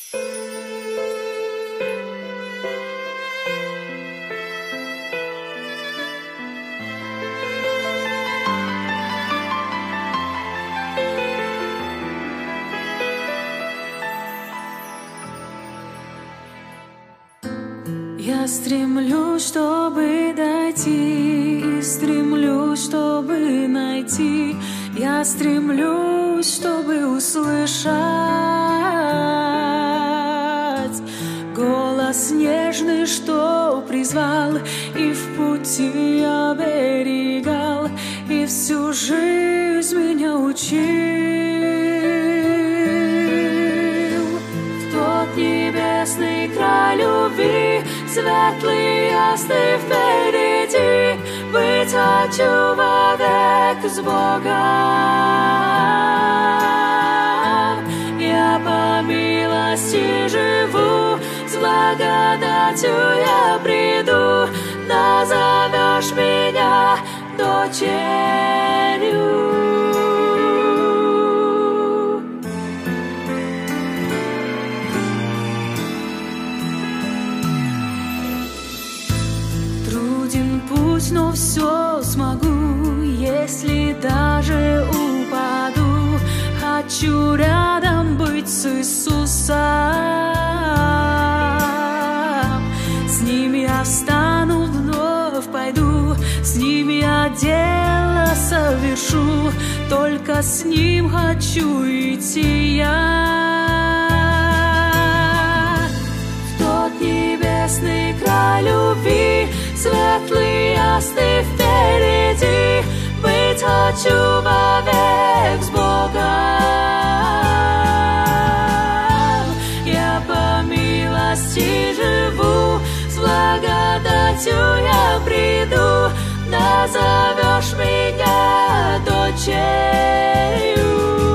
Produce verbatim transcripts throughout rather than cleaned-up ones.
Я стремлюсь, чтобы дойти, и стремлюсь, чтобы найти. Я стремлюсь, чтобы услышать голос нежный, что призвал и в пути оберегал, и всю жизнь меня учил. В тот небесный край любви, светлый, ясный впереди, быть хочу вовек с Богом. Я по милости живу, с благодатью я приду, назовешь меня дочерью. Но все смогу, если даже упаду. Хочу рядом быть с Иисусом. С Ним я встану, вновь пойду, с Ним я дело совершу. Только с Ним хочу идти я. В тот небесный край любви, светлый, ясный впереди, быть хочу вовек с Богом. Я по милости живу, с благодатью я приду, назовешь меня дочерью.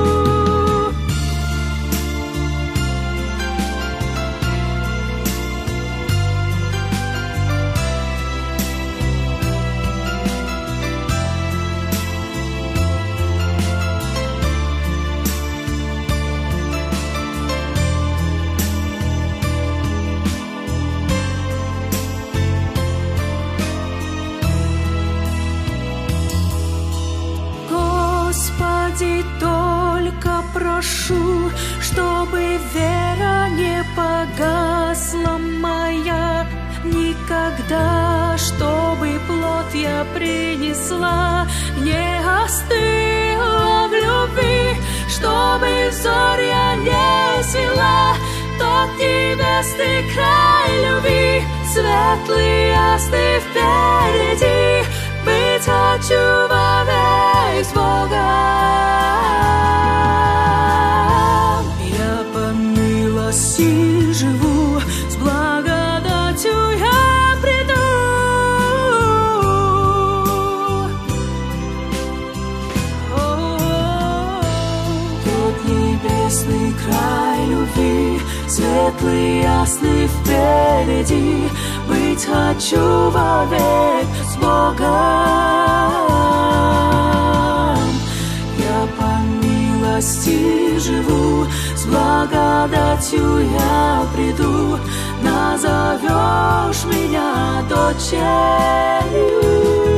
Только прошу, чтобы вера не погасла моя никогда, чтобы плод я принесла, не остыла в любви, чтобы взор я не свела. Тот небесный край любви, светлый, ясный впереди, быть хочу вовек с Богом. Я по милости живу, с благодатью я приду. Тот небесный край любви, светлый, ясный впереди, быть хочу вовек с Богом. Я по милости живу, с благодатью я приду, назовешь меня дочерью.